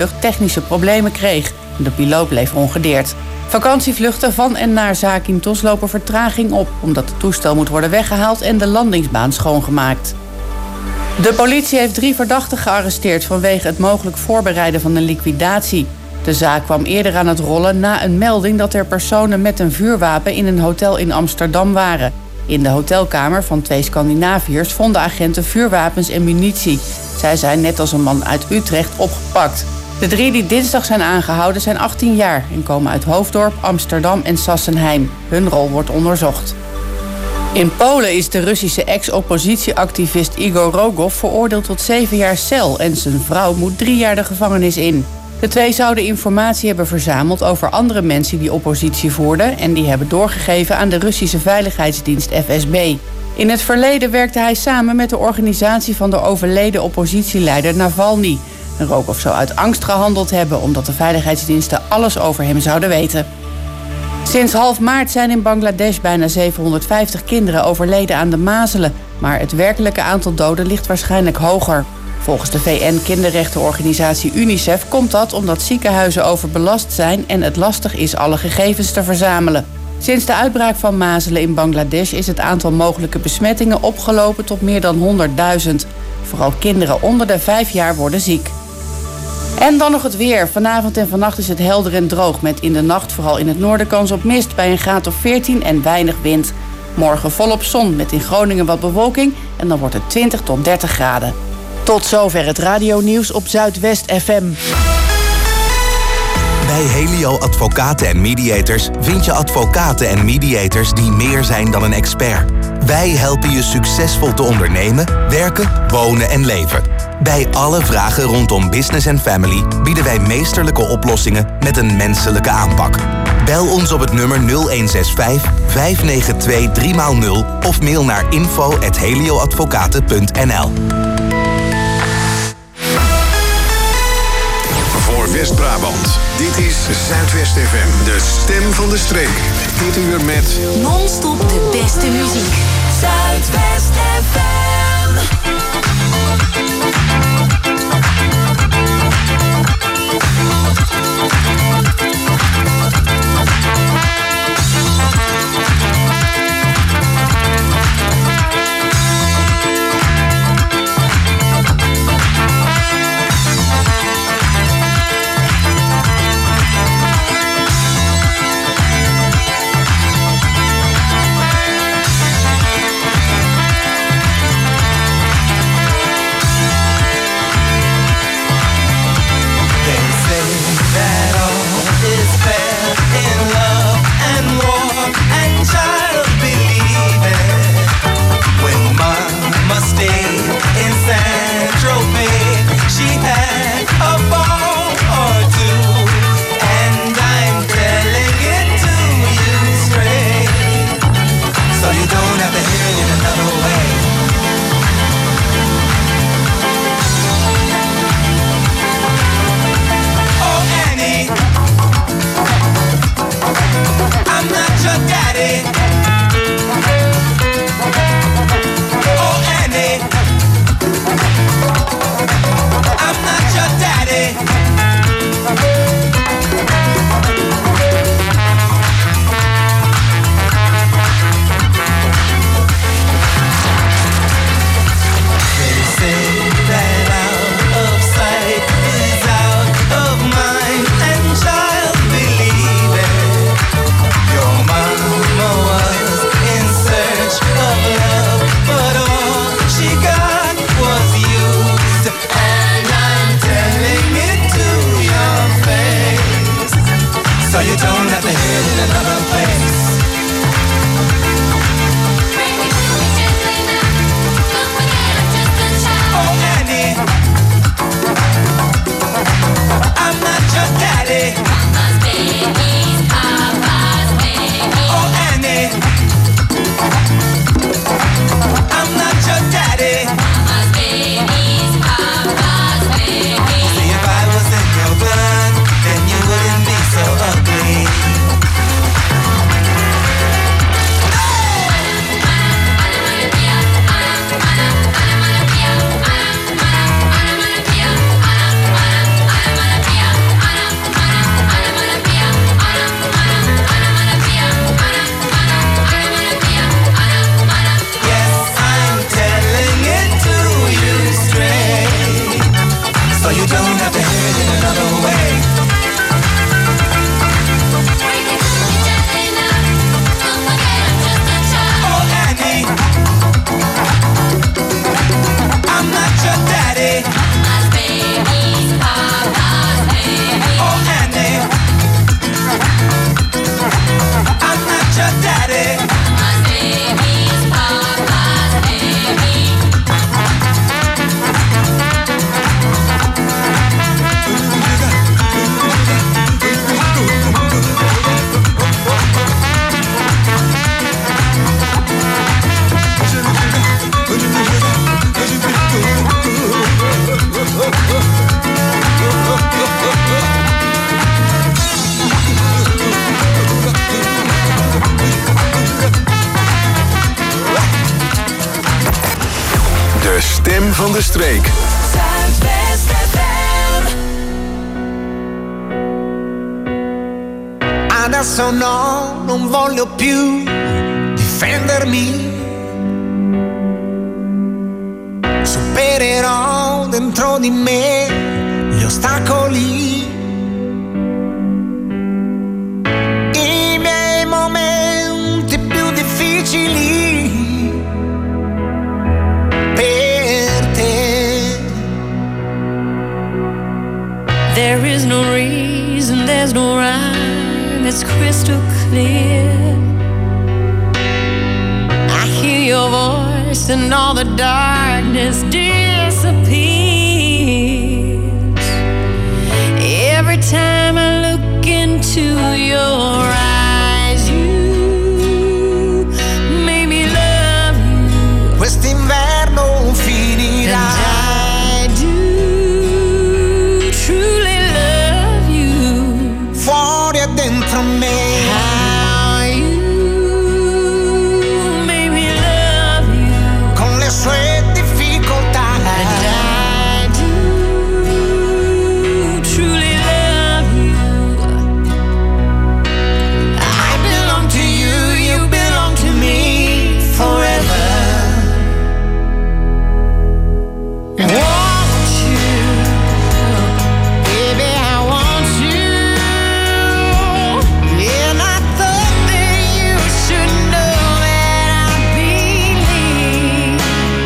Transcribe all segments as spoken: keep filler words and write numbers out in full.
vliegtuig technische problemen kreeg. De piloot bleef ongedeerd. Vakantievluchten van en naar Zakynthos lopen vertraging op, omdat het toestel moet worden weggehaald en de landingsbaan schoongemaakt. De politie heeft drie verdachten gearresteerd vanwege het mogelijk voorbereiden van een liquidatie. De zaak kwam eerder aan het rollen na een melding dat er personen met een vuurwapen in een hotel in Amsterdam waren. In de hotelkamer van twee Scandinaviërs vonden agenten vuurwapens en munitie. Zij zijn net als een man uit Utrecht opgepakt. De drie die dinsdag zijn aangehouden zijn achttien jaar en komen uit Hoofddorp, Amsterdam en Sassenheim. Hun rol wordt onderzocht. In Polen is de Russische ex-oppositieactivist Igor Rogov veroordeeld tot zeven jaar cel en zijn vrouw moet drie jaar de gevangenis in. De twee zouden informatie hebben verzameld over andere mensen die oppositie voerden en die hebben doorgegeven aan de Russische veiligheidsdienst F S B. In het verleden werkte hij samen met de organisatie van de overleden oppositieleider Navalny. Rogov zou uit angst gehandeld hebben omdat de veiligheidsdiensten alles over hem zouden weten. Sinds half maart zijn in Bangladesh bijna zevenhonderdvijftig kinderen overleden aan de mazelen, maar het werkelijke aantal doden ligt waarschijnlijk hoger. Volgens de V N-kinderrechtenorganisatie UNICEF komt dat omdat ziekenhuizen overbelast zijn en het lastig is alle gegevens te verzamelen. Sinds de uitbraak van mazelen in Bangladesh is het aantal mogelijke besmettingen opgelopen tot meer dan honderdduizend. Vooral kinderen onder de vijf jaar worden ziek. En dan nog het weer. Vanavond en vannacht is het helder en droog met in de nacht vooral in het noorden kans op mist bij een graad of veertien en weinig wind. Morgen volop zon met in Groningen wat bewolking en dan wordt het twintig tot dertig graden. Tot zover het radionieuws op Zuidwest F M. Bij Helio Advocaten en Mediators vind je advocaten en mediators die meer zijn dan een expert. Wij helpen je succesvol te ondernemen, werken, wonen en leven. Bij alle vragen rondom business en family bieden wij meesterlijke oplossingen met een menselijke aanpak. Bel ons op het nummer nul een zes vijf, vijf negen twee, drie nul of mail naar info at helioadvocaten punt n l. Voor West-Brabant, dit is Zuidwest F M, de stem van de streek. Dit uur met non-stop de beste muziek. Zuidwest F M. van de streek. Zuidwest F M. Adesso no, non voglio più difendermi. Supererò dentro di me gli ostacoli. I miei momenti più difficili per te. There is no reason, there's no rhyme, it's crystal clear. I hear your voice and all the darkness disappears. Every time I look into your eyes, you make me love you. Quest'inverno finirà. And I do truly love you. Fuori e dentro me. How you made me love you. Con le sue difficoltà. And I do truly love you. I belong to you, you belong to me forever. Want you, baby, I want you. And I thought that you should know that I believe.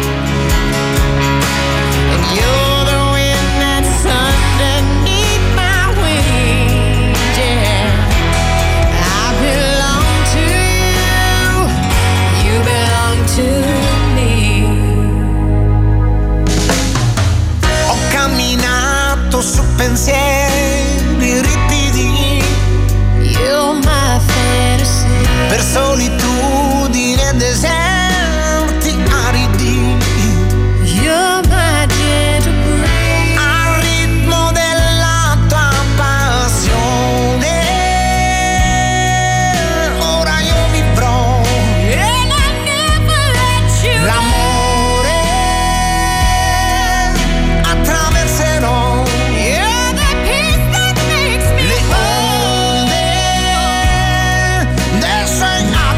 And you're the wind that's underneath my wings, yeah. I belong to you, you belong to me. Ho camminato su pensieri ripidi You're my fantasy. per solitudine e deserti aridi. You're my gentle breeze. Al ritmo della tua passione ora io vivrò And I never let you l'amore, attraverserò You're the peace that makes me le whole. onde dei suoi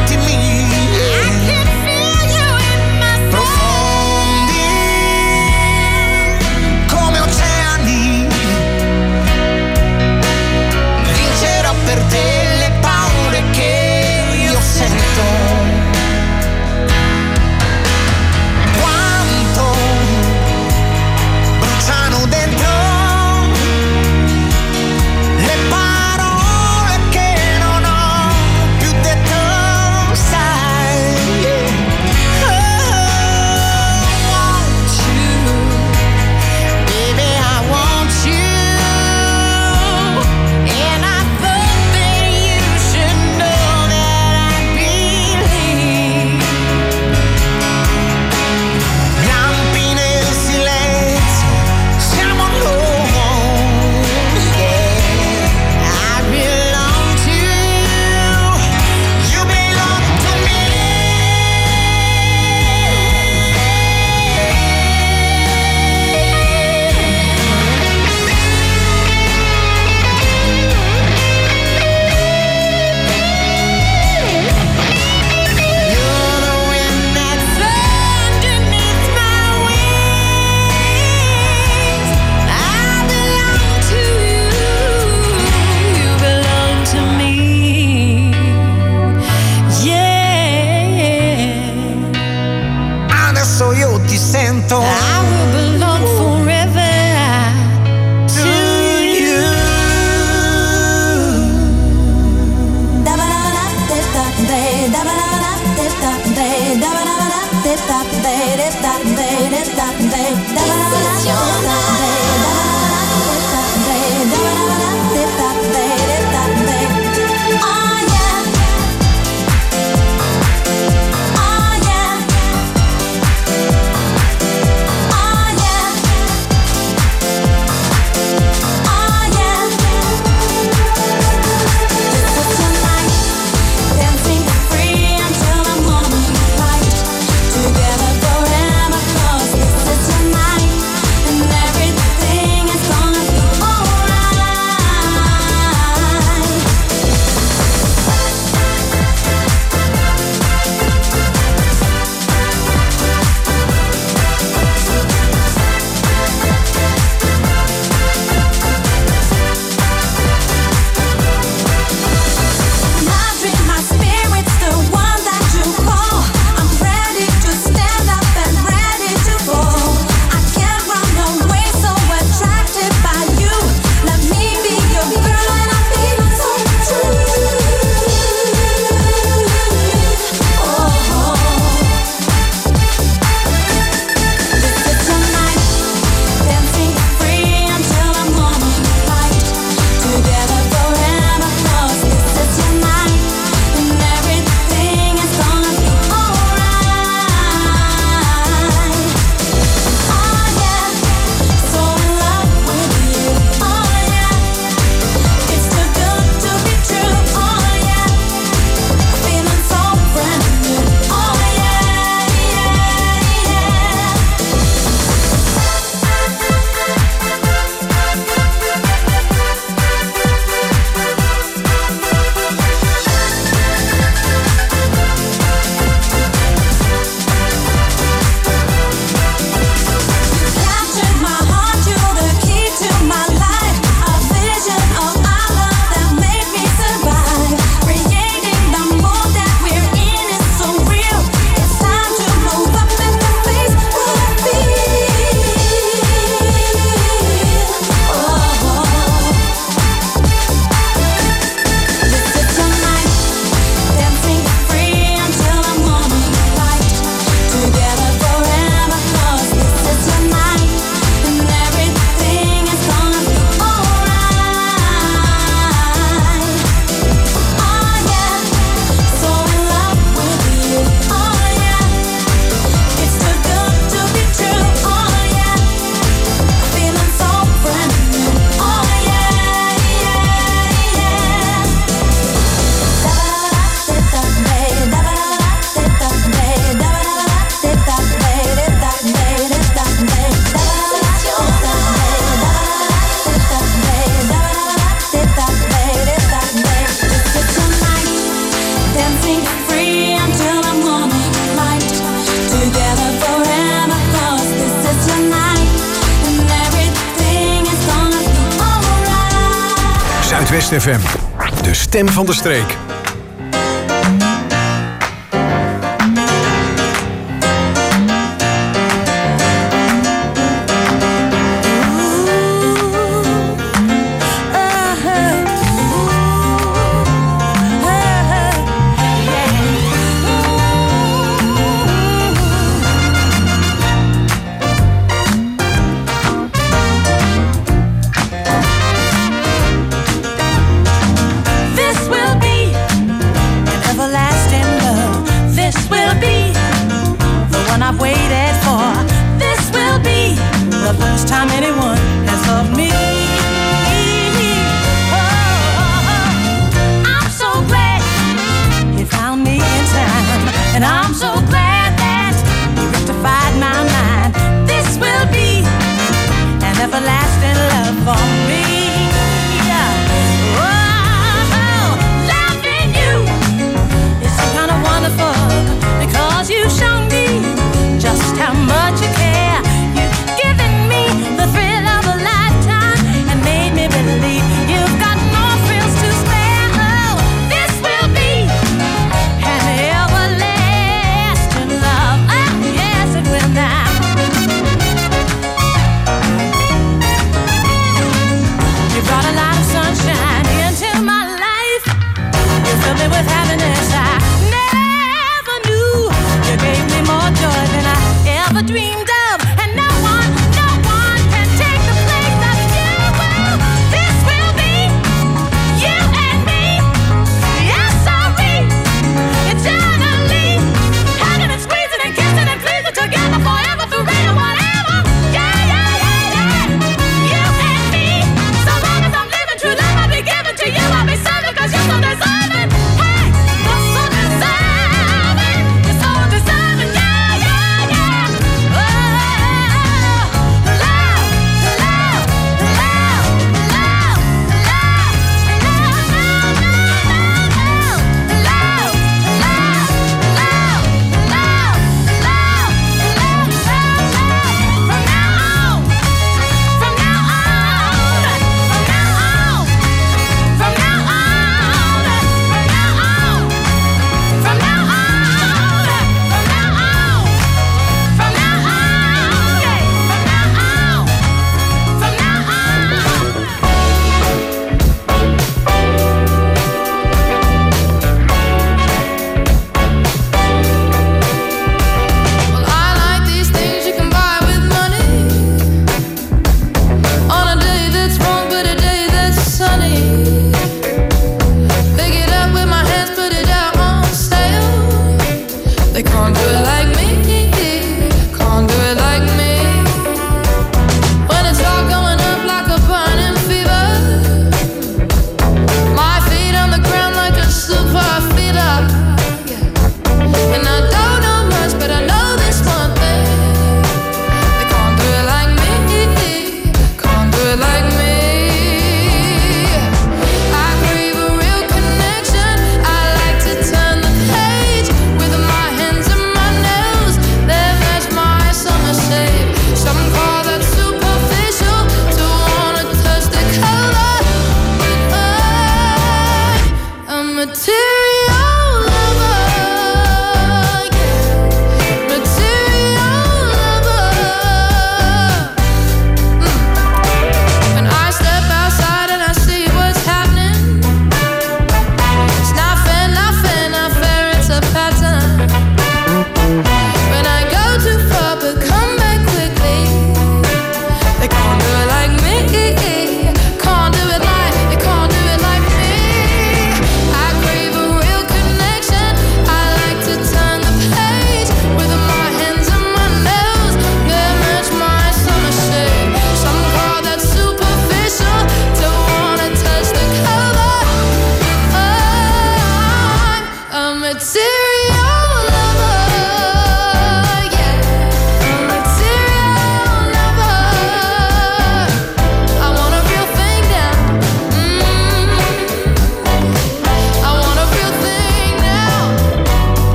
Zuidwest F M, de stem van de streek. This will be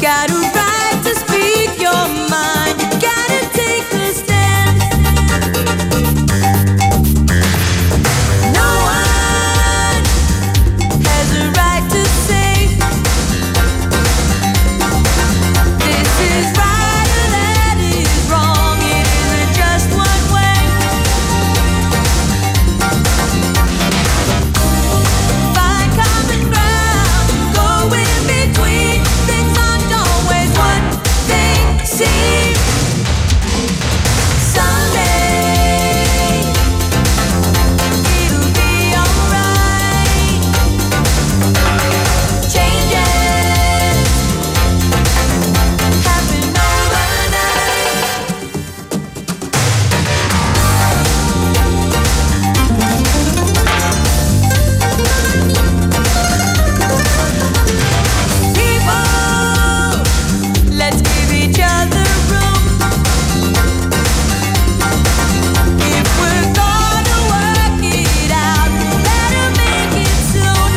got a right to speak your mind. You gotta take a stand. No one has a right to say this is right or that is wrong. It isn't just one way. Find common ground, go in between. Things aren't always what they seem. Someday it'll be alright. Changes happen overnight. People, let's give each other room. If we're gonna work it out, better make it soon.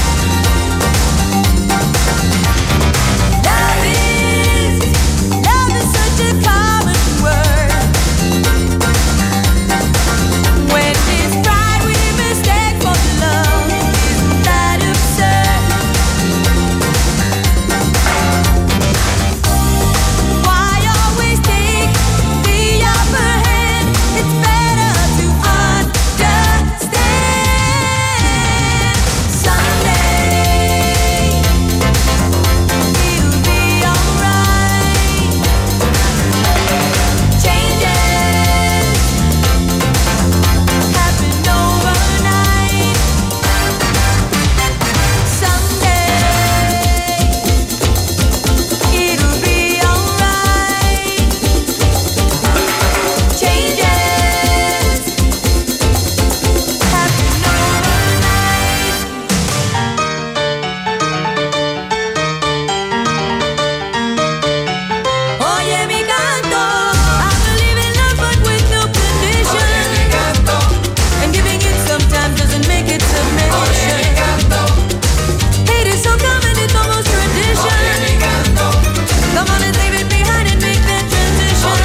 Love is, love is such a common word. When it's pride we mistake for love, isn't that absurd? Why always take the upper hand? It's better to understand. Someday it'll be alright. Changes happen overnight. Someday it'll be alright. Changes happen overnight. Oye mi canto, I believe in love but with no condition. And giving it sometimes doesn't make it submission. Hate is so common, it's almost tradition. Come on and leave it behind and make that transition.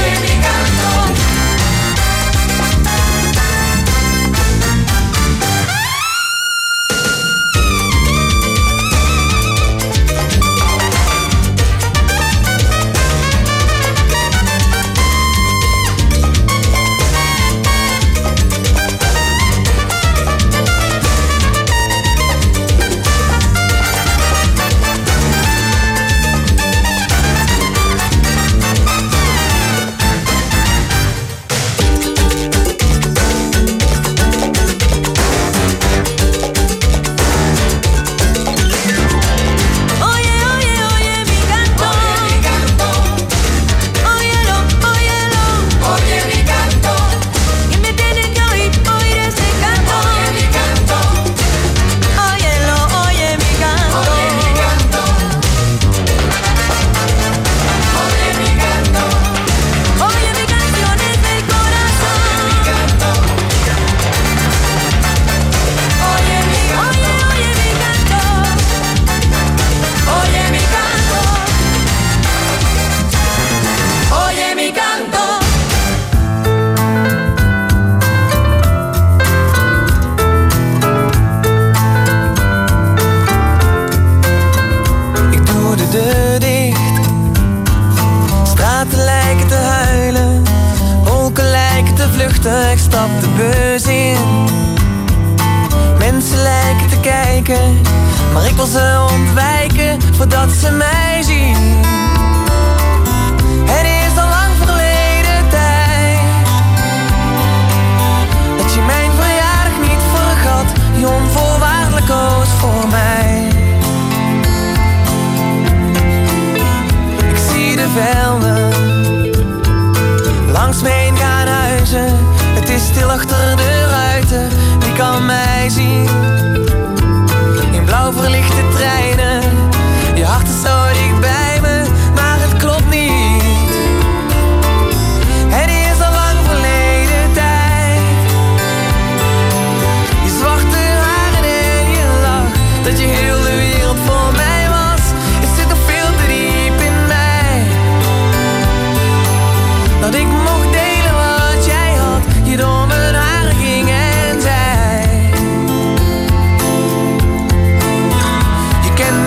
Oye, oye, oye mi canto. Óyelo, óyelo. Oye mi canto. Y me tienes que oír, oír ese canto. Óyelo, oye mi canto. Oye mi canción es del corazón. Oye mi, oye, oye mi canto. Oye mi canto. Oye mi canto. Ik doe de deur dicht. Straten lijken te huilen. Wolken lijken te vluchten. Ik stap de bus in. Mensen lijken te kijken. Maar ik wil ze ontwijken voordat ze mij zien. Het is al lang verleden tijd dat je mijn verjaardag niet vergat. Je onvoorwaardelijk koos voor mij. Ik zie de velden langs me heen gaan huizen. Het is stil achter de ruiten. Wie kan mij zien? In blauw verlichte treinen. Je hart is zo dicht bij me, maar het klopt niet. Het is al lang verleden tijd. Je zwarte haren en je lach, dat je heel de wereld voor mij was. Het zit nog veel te diep in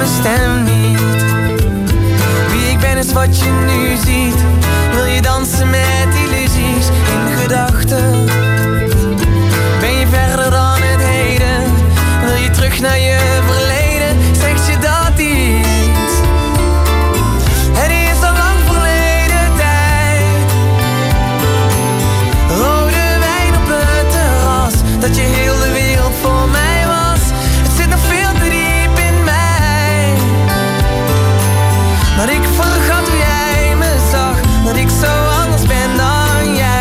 mijn stem niet. Wie ik ben is wat je nu ziet. Wil je dansen met illusies in gedachten? Ben je verder dan het heden? Wil je terug naar je verleden? Zegt je dat iets? Het is al lang verleden tijd. Rode wijn op het terras, dat je heel de wereld voor mij was. Het zit nog veel te diep in mij. Maar ik vergat hoe jij me zag, dat ik zo anders ben dan jij.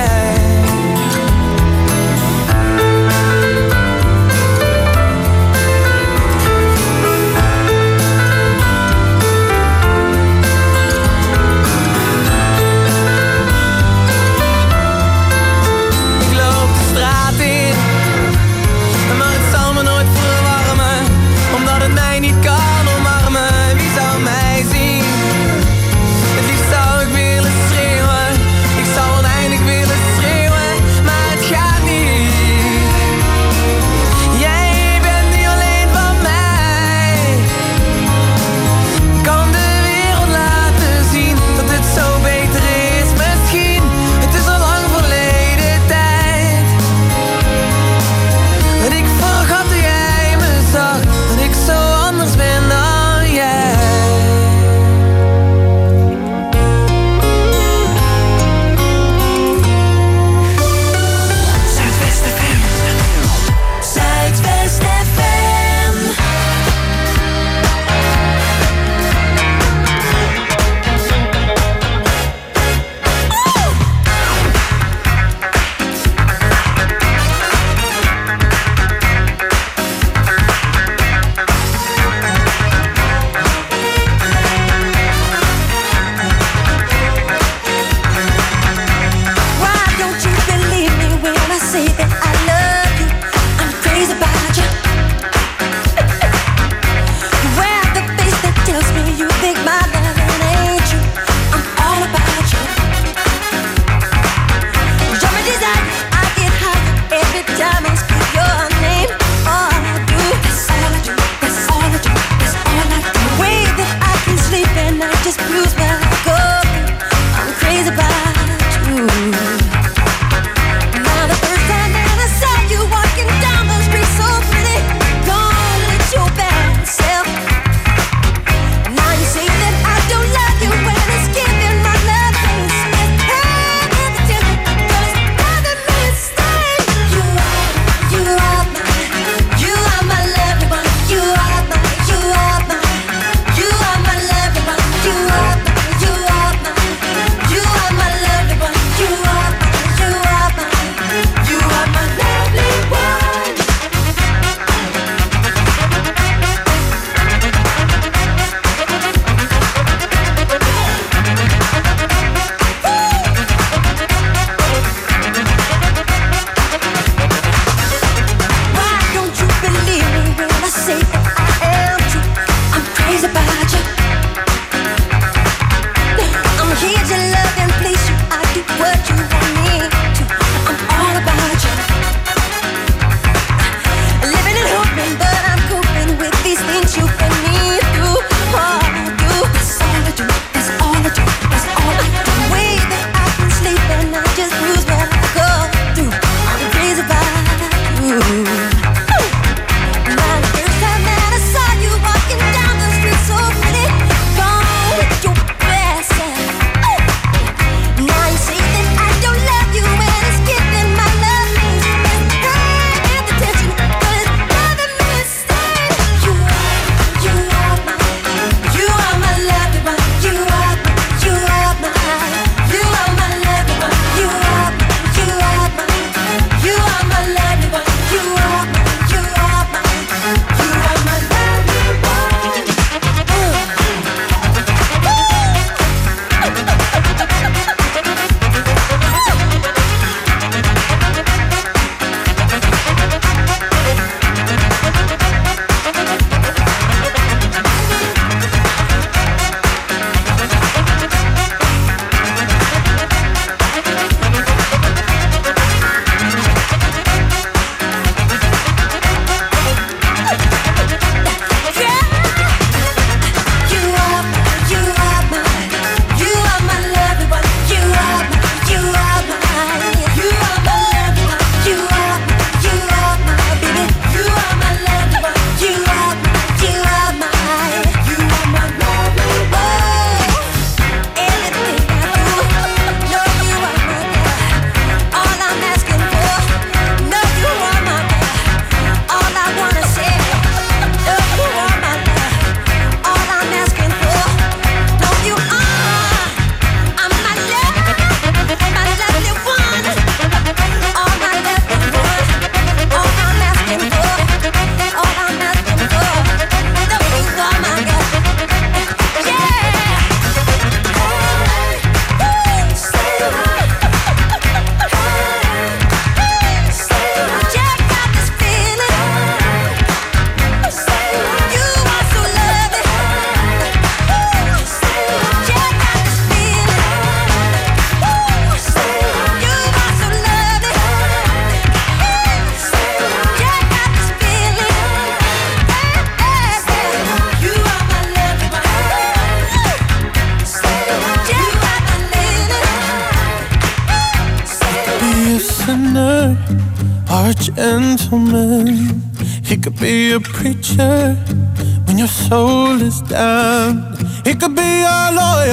a gentleman. He could be a preacher when your soul is down. He could be a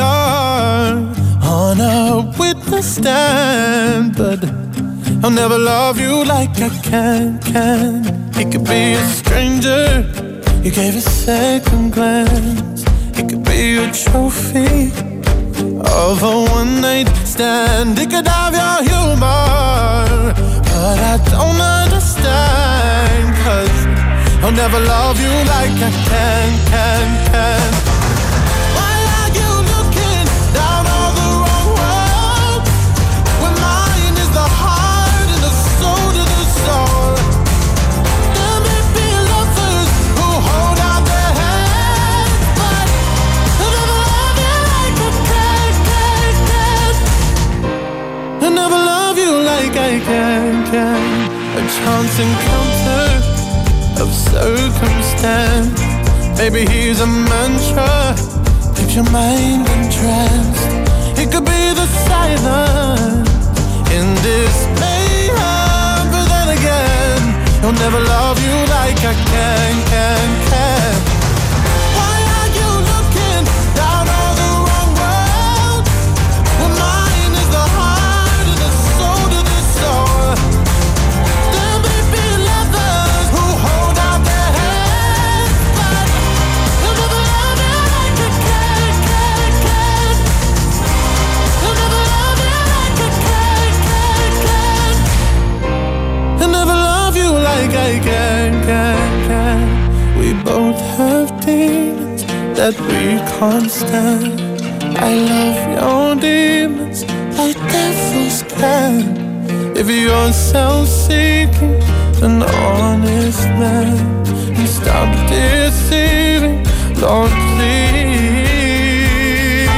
lawyer on a witness stand. But I'll never love you like I can, can. He could be a stranger you gave a second glance. He could be a trophy of a one-night stand. He could have your humor, but I don't understand. Cause I'll never love you like I can, can, can. Why are you looking down on the wrong road when mine is the heart and the soul to the soul? There may be lovers who hold out their hands, but I'll never love you like I can, can, can. I'll never love you like I can, can. A chance encounter of circumstance. Maybe he's a mantra, keeps your mind entranced. It could be the silence in this mayhem, but then again, he'll never love you like I can, can, can. Why are you looking down on the wrong road when mine is the heart and the soul to the soul? There may be lovers who hold out their hands, but he'll never love you like I can, can, can. He'll never love you like I can, can, can. He'll never love you like I can, can, can. We both have demons that we can't stand. I love your demons like devils can. If you're self-seeking, an honest man, and stop deceiving, Lord, please.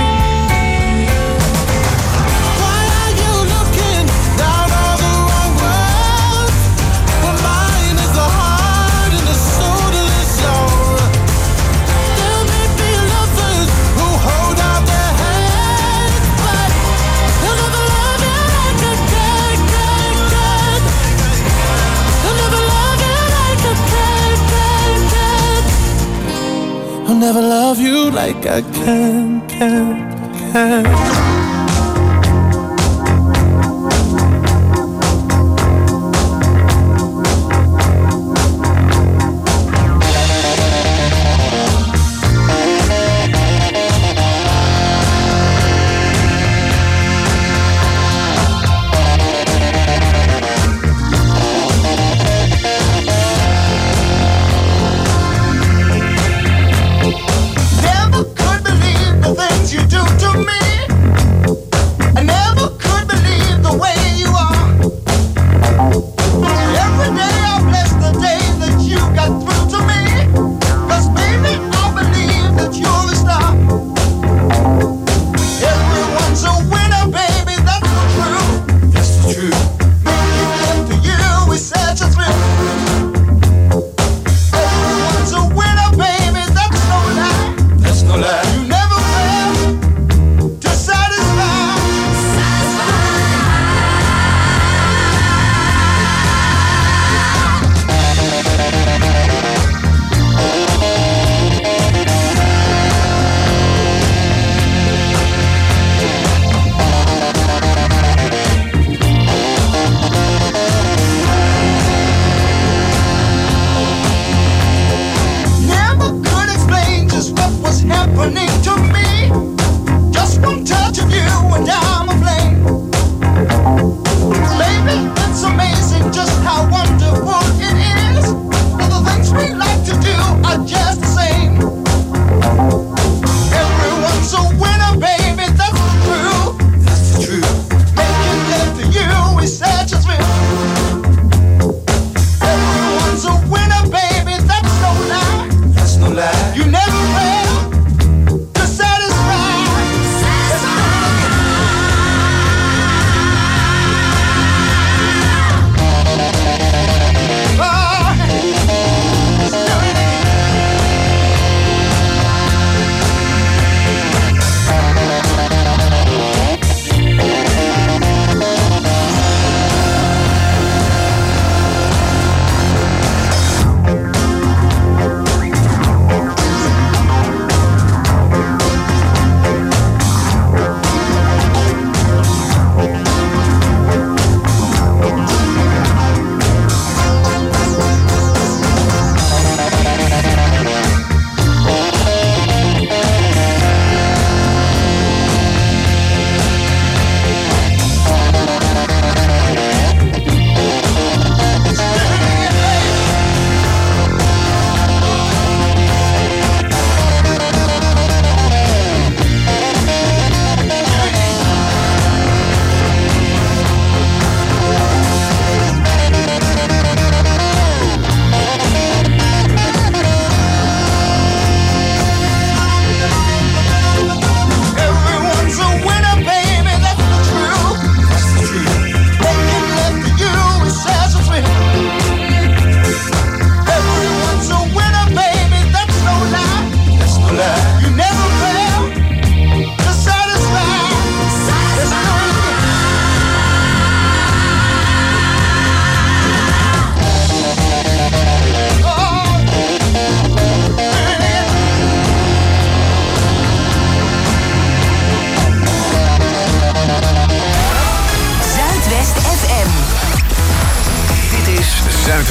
Why are you looking down on the wrong road when mine is the heart and the soul to the soul? There may be lovers who hold out their hands, but they'll never love you like I can, can, can. They'll never love you like I can, can, can. I'll never love you like I can, can, can. Never could believe the things you do to me.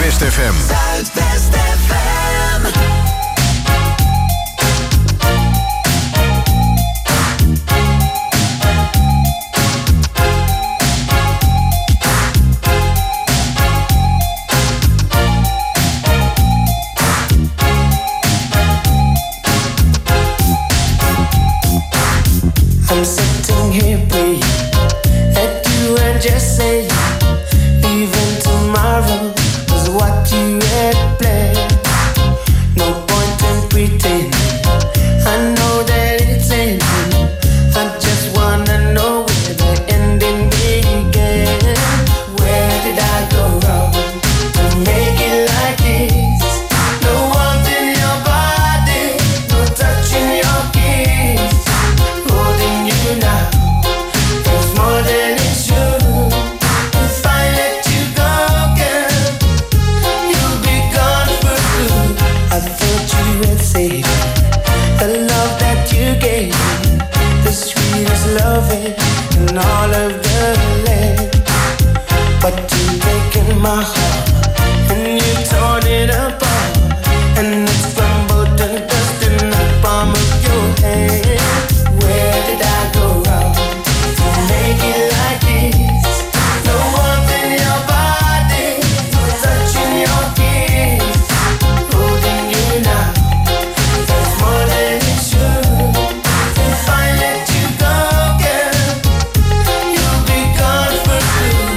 Zuidwest F M. Zuidwest F M. I'm sitting here praying that you and just say even tomorrow was what you had planned. No point in pretending I know that it's ending. I just wanna know where the ending began. Where did I go wrong to make it like this? No warmth in your body, no touch in your kiss. Holding you now, there's more than it should. If I let you go, girl, you'll be gone for good. I thought you had saved the love that you gave me, the sweetest loving in all of the land. But you've taken my heart and you torn it apart, and it's crumbled to dust in the palm of your hand. Where did I go wrong to make it like this? No warmth in your body, no touch in your kiss. Holding you now, there's more than it should. If I let you go, girl, you'll be gone for good.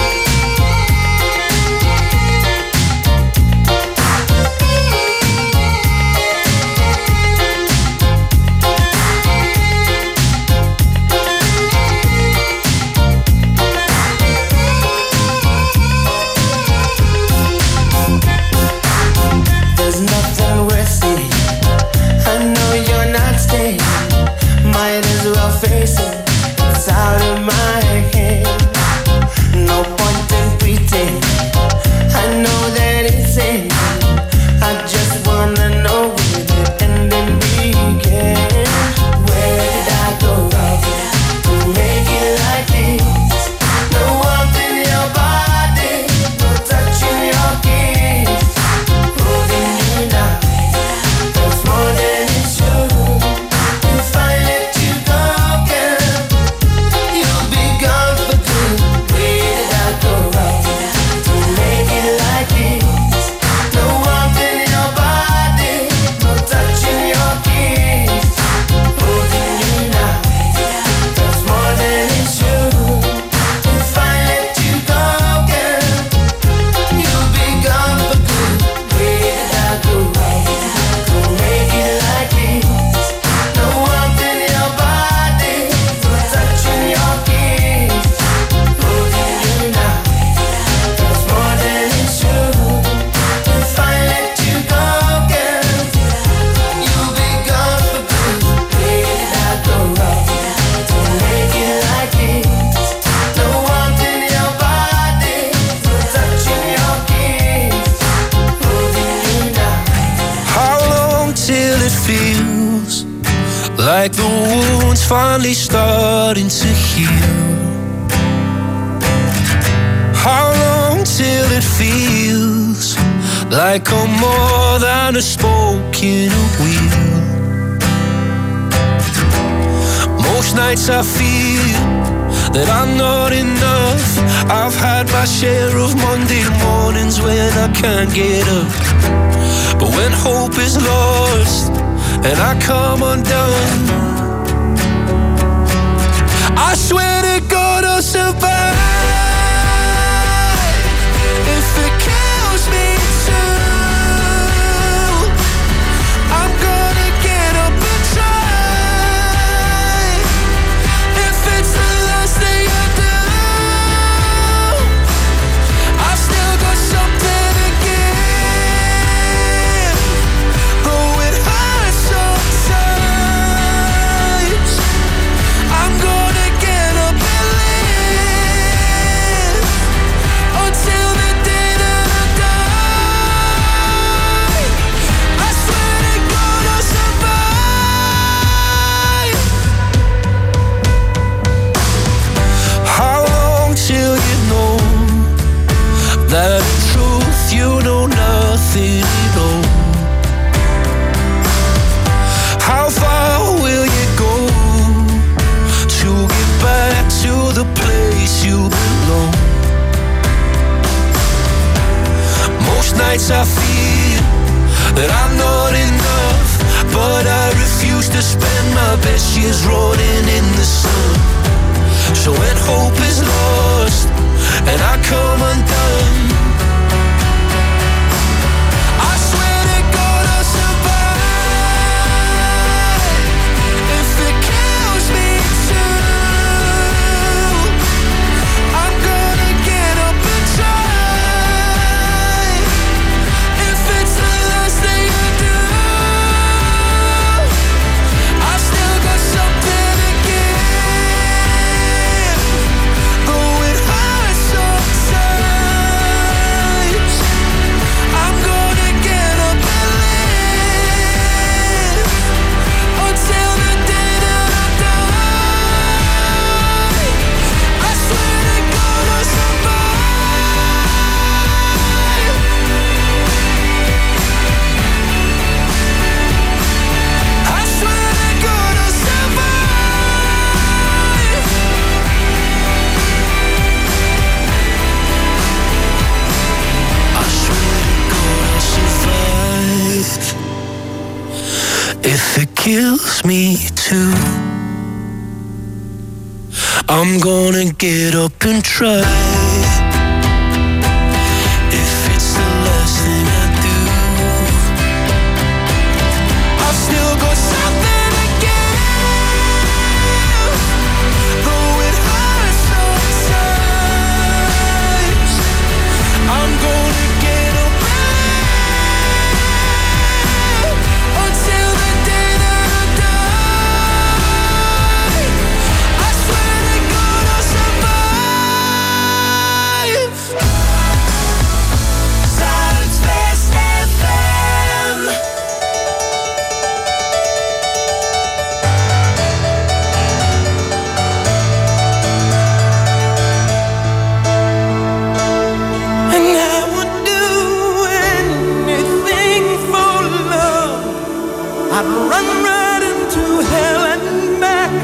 There's nothing worth saying. I know you're not staying. Might as well face it. It's out of my hand. No point in pretending I know that it's ending. I just wanna know where the ending began. Where did I go wrong to make it like this? No warmth in your body, no touch in your kiss. Holding you now, there's more than it should. If I let you go, girl, you'll be gone for good. Where did I go wrong to make it like this? No warmth in your body, no touch in your kiss. Holding you now, there's more than it should. If I let you go, girl, you'll be gone for good. Where did I go wrong to make it like this? No warmth in your body, no touch in your kiss. Holding you now, there's more than it should. If I let you go, girl, you'll be gone for good. Where did I go wrong to make it like this? No warmth in your body, no touch in your kiss. Holding you now. How long till it feels like the wound's finally starting to heal? How long till it feels like I'm more than a spoke in a wheel? Most nights I feel that I'm not enough. I've had my share of Monday mornings when I can't get up. But when hope is lost and I come undone, I swear to God I'll survive. If it kills me too, I'm gonna get up and try. If it's the last thing I do, I've still got something to give. Though it hurts sometimes, I'm gonna get up and live. anything at all. How far will you go to get back to the place you belong? Most nights I feel that I'm not enough, but I refuse to spend my best years rotting in the sun. So when hope is lost and I come undone, I swear to God I'll survive. If it kills me too, I'm gonna get up and try. If it's the last thing I do, I still got something to give. Though it hurts sometimes, I'm gonna get up and live until the day that I die. I swear to God I'll survive. I swear to God I'll survive. I swear to God I'll survive. If it kills me too, I'm gonna get up and try. If it's the last thing I do, I've still got something to give. Though it hurts sometimes, I'm gonna get up and live until the day that I die. I swear to God I'll survive. Zuidwest F M. And I would do anything for love. I'd run right into hell and back.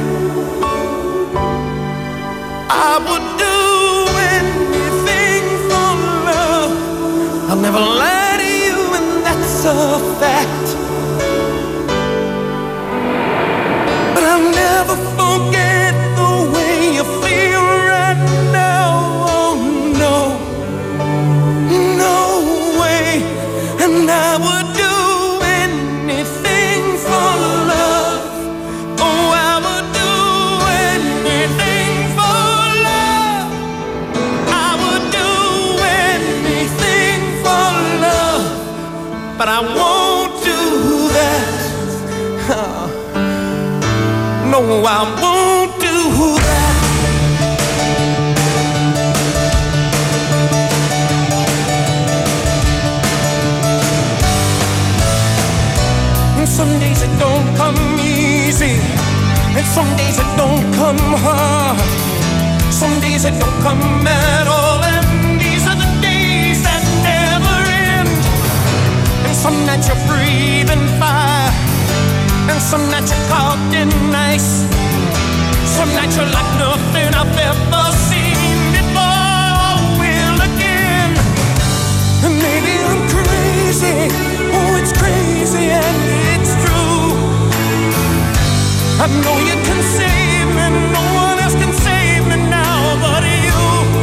I would do anything for love. I'll never lie to you, and that's a fact. But I'll never forget the way you feel right now. Oh no, no way. And I would do anything for love. Oh, I would do anything for love. I would do anything for love. But I won't do that. Huh. No, I won't do that. And some days it don't come easy, and some days it don't come hard. Some days it don't come at all, and these are the days that never end. And some nights you're breathing fire, and some nights you're caught in ice. Some nights you're like nothing I've ever seen before. Will again. And maybe I'm crazy. Oh, it's crazy and it's true. I know you can save me. No one else can save me now but you.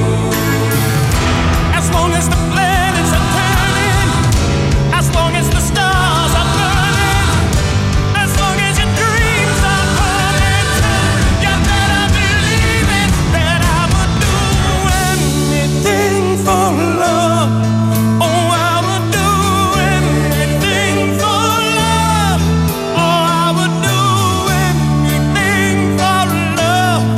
As long as the planets are turning, as long as the stars are burning, as long as your dreams are burning, you better believe it that I would do anything for love. Oh, I would do anything for love. Oh, I would do anything for love.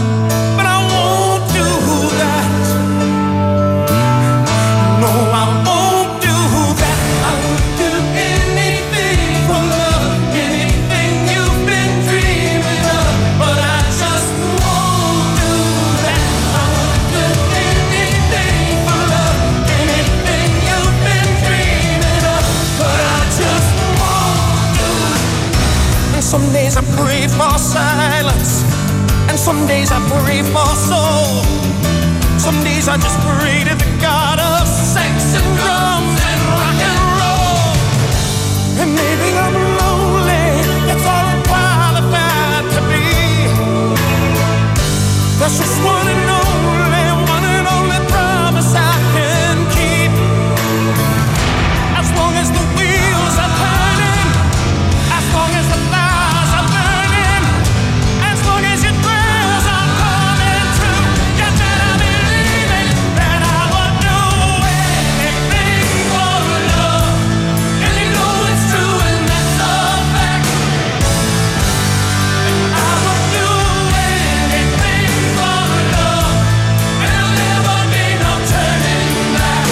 pray for silence, and some days I pray for soul. Some days I just pray to the God of sex and drums and rock and roll. And maybe I'm lonely, that's all I'm qualified to be. That's just one and only, one and only promise I can keep. As long as the wheels are turning, as long as the fires are burning, as long as your prayers are coming true, you better believe it, that I would do anything for love. And you know it's true, and that's a fact. I would do anything for love, and there'll never be no turning back.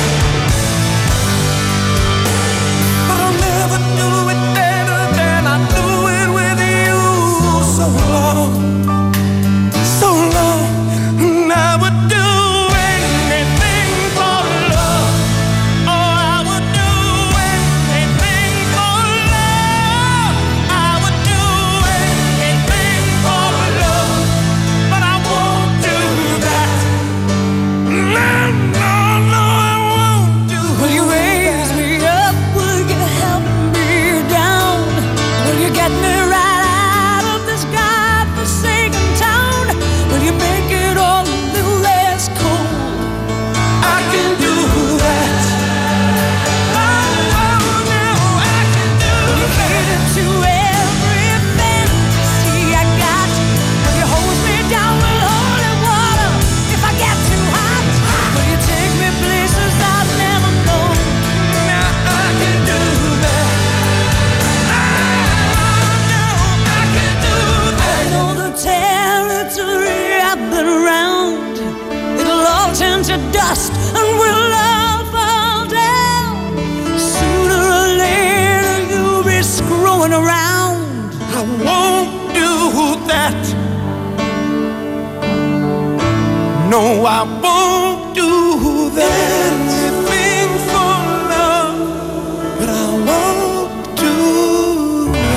But I'll never do it better than I do it with you. So long, so long, and I would do anything for love. Oh, I would do anything for love. I would do anything for love, but I won't do that. No, no, no, I won't do that. Will you raise me up? Will you help me down? Will you get me right out of this godforsaken town? Will you make it all a little less cold? I can do that. Oh, oh, no, I can do Will you that. cater to every fantasy I got? Will you hose me down with holy water if I get too hot? Will you take me places I've never known? Now I can do that. Oh, no, I can do I that. know the territory I've been around. It'll all turn to dust and we'll all fall down. Sooner or later you'll be screwing around. I won't do that. No, I won't do that. Anything for love, but I won't do that.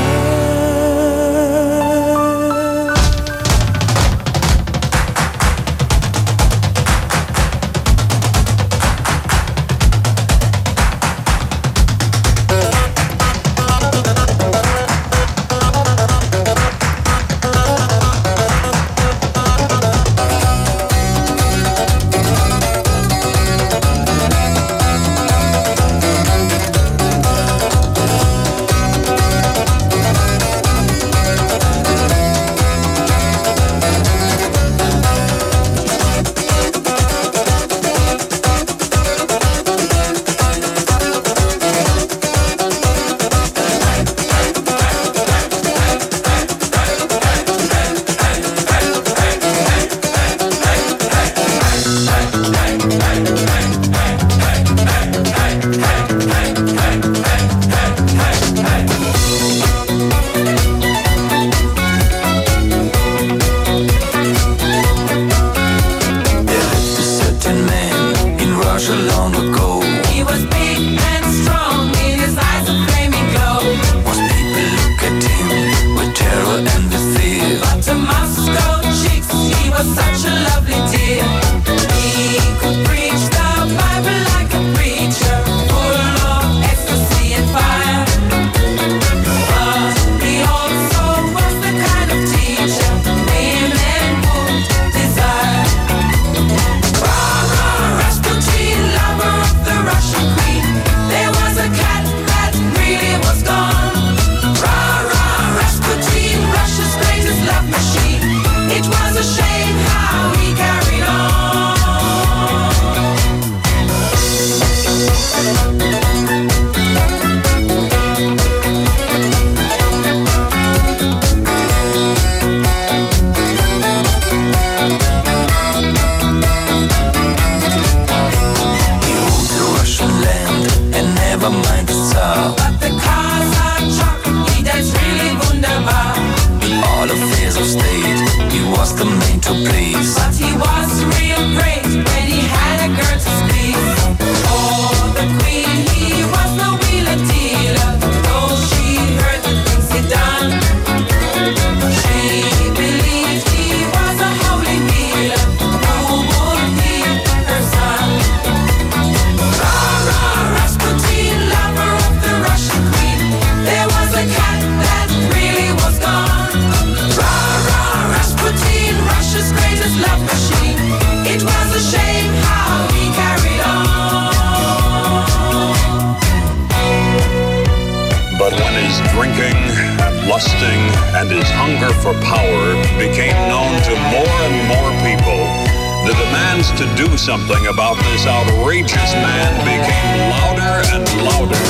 Drinking and lusting and his hunger for power became known to more and more people. The demands to do something about this outrageous man became louder and louder.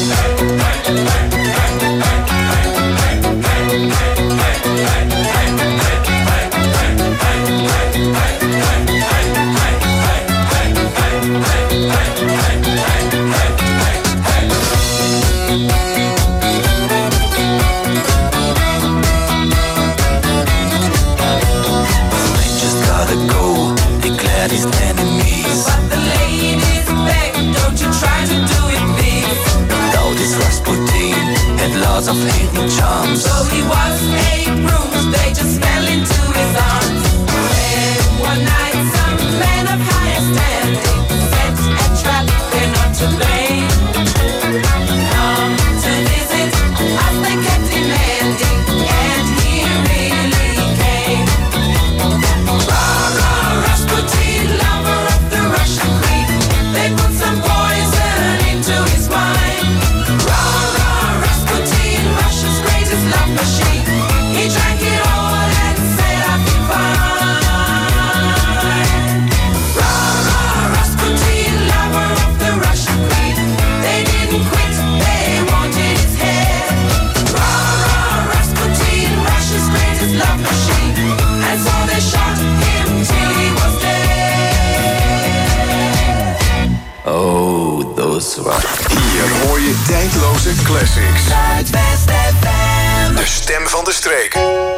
His enemies. But the ladies beg, don't you try to do it, please. Though this Rasputin had lots of hidden charms, so he was a bruise, they just fell into his arms. Then one night some men of higher standing set a trap, they're not to blame. Come to visit us, they kept demanding, and he really came. Rah, rah, Rasputin, lover of the Russian queen. They put some poison into his wine. Rah, rah, Rasputin, Russia's greatest love machine. He drank it all and said, I feel fine. Rah, rah, Rasputin, lover of the Russian queen. They didn't quit, they wanted his head. Rah, rah, Rasputin, Russia's greatest love machine. And so they shot him till he was dead. oh, those were. Hier hoor je tijdloze classics. Zuidwest F M. De stem van de streek.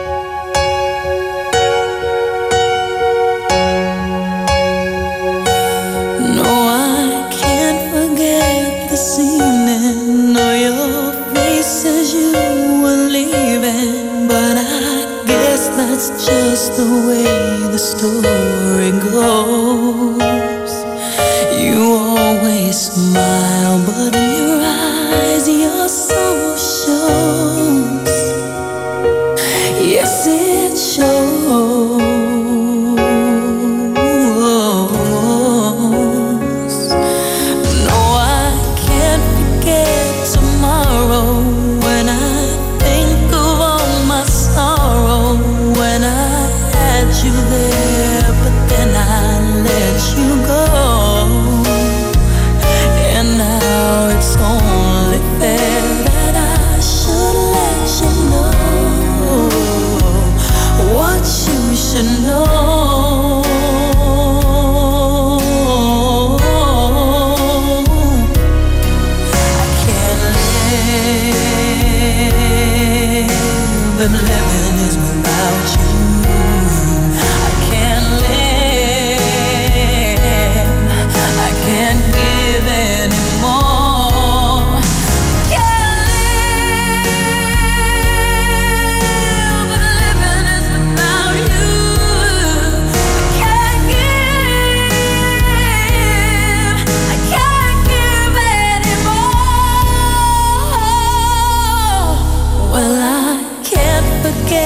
No, I can't forget this evening or your face as you were leaving. But I guess that's just the way the story goes. You always smile, but in your eyes your soul shows. Yes, it shows. No, I can't forget tomorrow when I think of all my sorrow. When I had you there, but then I let you go. And now it's only fair that I should let you know what you should know. I can't live if living is without you. I can't live, I can't give anymore. Can't live if living is without you. I can't give, I can't give anymore. Well, I can't forget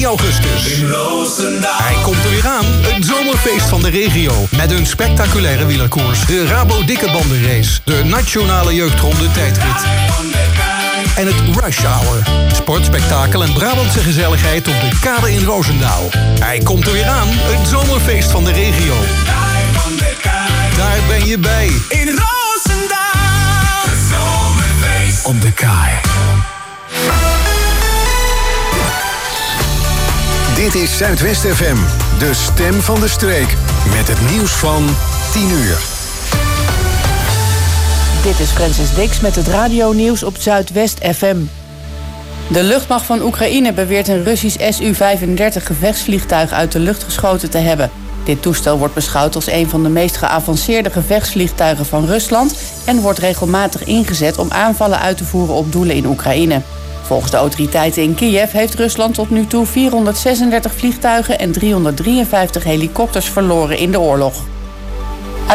augustus. In Roosendaal. Hij komt er weer aan. Het zomerfeest van de regio. Met een spectaculaire wielerkoers. De Rabo Dikke Bandenrace. De Nationale Jeugdronde tijdrit. En het Rush Hour. Sport, spektakel en Brabantse gezelligheid op de kade in Roosendaal. Hij komt er weer aan. Het zomerfeest van de regio. Daar ben je bij. In Roosendaal. Het zomerfeest op de kaai. Dit is Zuidwest F M, de stem van de streek. Met het nieuws van tien uur. Dit is Francis Dix met het radionieuws op Zuidwest F M. De luchtmacht van Oekraïne beweert een Russisch S U vijfendertig gevechtsvliegtuig uit de lucht geschoten te hebben. Dit toestel wordt beschouwd als een van de meest geavanceerde gevechtsvliegtuigen van Rusland en wordt regelmatig ingezet om aanvallen uit te voeren op doelen in Oekraïne. Volgens de autoriteiten in Kiev heeft Rusland tot nu toe vierhonderdzesendertig vliegtuigen en driehonderddrieënvijftig helikopters verloren in de oorlog.